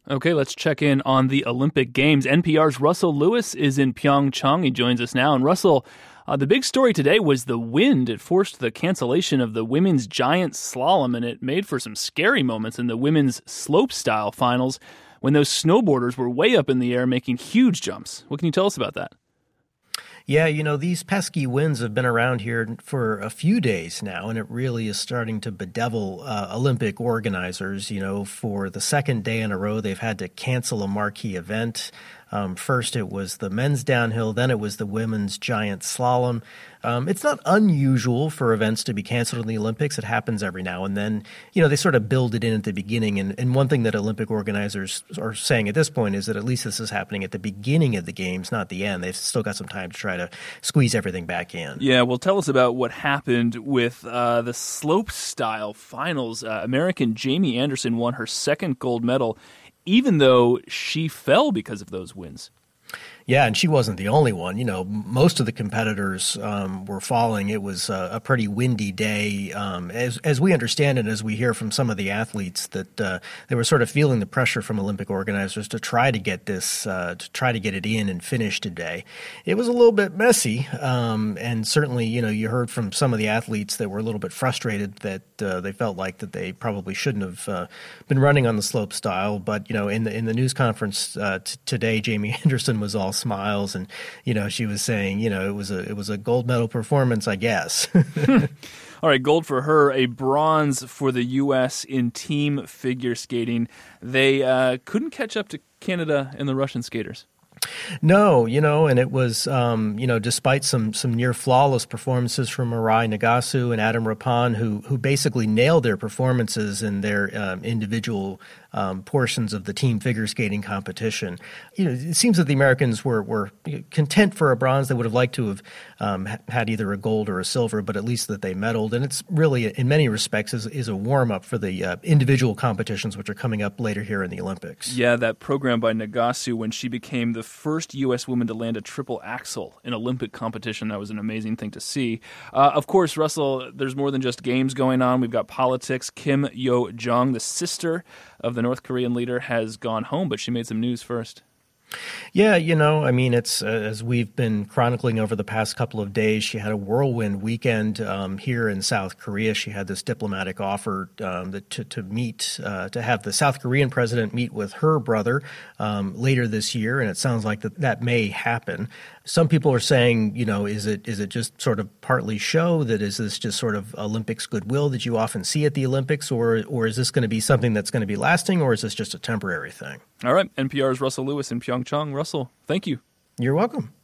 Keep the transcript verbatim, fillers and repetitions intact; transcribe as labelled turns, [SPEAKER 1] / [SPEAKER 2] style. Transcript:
[SPEAKER 1] Okay, let's check in on the Olympic Games. N P R's Russell Lewis is in Pyeongchang. He joins us now. And Russell, uh, the big story today was the wind. It forced the cancellation of the women's giant slalom, and it made for some scary moments in the women's slopestyle finals when those snowboarders were way up in the air making huge jumps. What can you tell us about that?
[SPEAKER 2] Yeah, you know, these pesky winds have been around here for a few days now, and it really is starting to bedevil uh, Olympic organizers. You know, for the second day in a row, they've had to cancel a marquee event. Um, first, it was the men's downhill, then it was the women's giant slalom. Um, it's not unusual for events to be canceled in the Olympics. It happens every now and then. You know, they sort of build it in at the beginning. And, and one thing that Olympic organizers are saying at this point is that at least this is happening at the beginning of the games, not the end. They've still got some time to try to squeeze everything back in.
[SPEAKER 1] Yeah, well, tell us about what happened with uh, the slopestyle finals. Uh, American Jamie Anderson won her second gold medal, even though she fell because of those wins.
[SPEAKER 2] Yeah, and she wasn't the only one. You know, most of the competitors um, were falling. It was a, a pretty windy day. Um, as as we understand it, as we hear from some of the athletes, that uh, they were sort of feeling the pressure from Olympic organizers to try to get this, uh, to try to get it in and finish today. It was a little bit messy, um, and certainly, you know, you heard from some of the athletes that were a little bit frustrated that uh, they felt like that they probably shouldn't have uh, been running on the slope style. But you know, in the in the news conference uh, t- today, Jamie Anderson was all smiles, and you know, she was saying, you know, it was a it was a gold medal performance, I guess.
[SPEAKER 1] All right, gold for her, a bronze for the U S in team figure skating. They uh, couldn't catch up to Canada and the Russian skaters.
[SPEAKER 2] No, you know, and it was, um, you know, despite some some near flawless performances from Mirai Nagasu and Adam Rappan, who who basically nailed their performances in their um, individual um, portions of the team figure skating competition. You know, it seems that the Americans were were content for a bronze. They would have liked to have um, had either a gold or a silver, but at least that they medaled. And it's really, in many respects, is, is a warm up for the uh, individual competitions which are coming up later here in the Olympics.
[SPEAKER 1] Yeah, that program by Nagasu when she became the first U S woman to land a triple axel in Olympic competition. That was an amazing thing to see. Uh, of course, Russell, there's more than just games going on. We've got politics. Kim Yo-jong, the sister of the North Korean leader, has gone home, but she made some news first.
[SPEAKER 2] Yeah, you know, I mean, it's uh, as we've been chronicling over the past couple of days, she had a whirlwind weekend um, here in South Korea. She had this diplomatic offer um, that to, to meet, uh, to have the South Korean president meet with her brother um, later this year, and it sounds like that, that may happen. Some people are saying, you know, is it is it just sort of partly show? That is this just sort of Olympics goodwill that you often see at the Olympics, or or is this going to be something that's going to be lasting, or is this just a temporary thing?
[SPEAKER 1] All right, N P R's Russell Lewis in Pyeongchang. Russell, thank you.
[SPEAKER 2] You're welcome.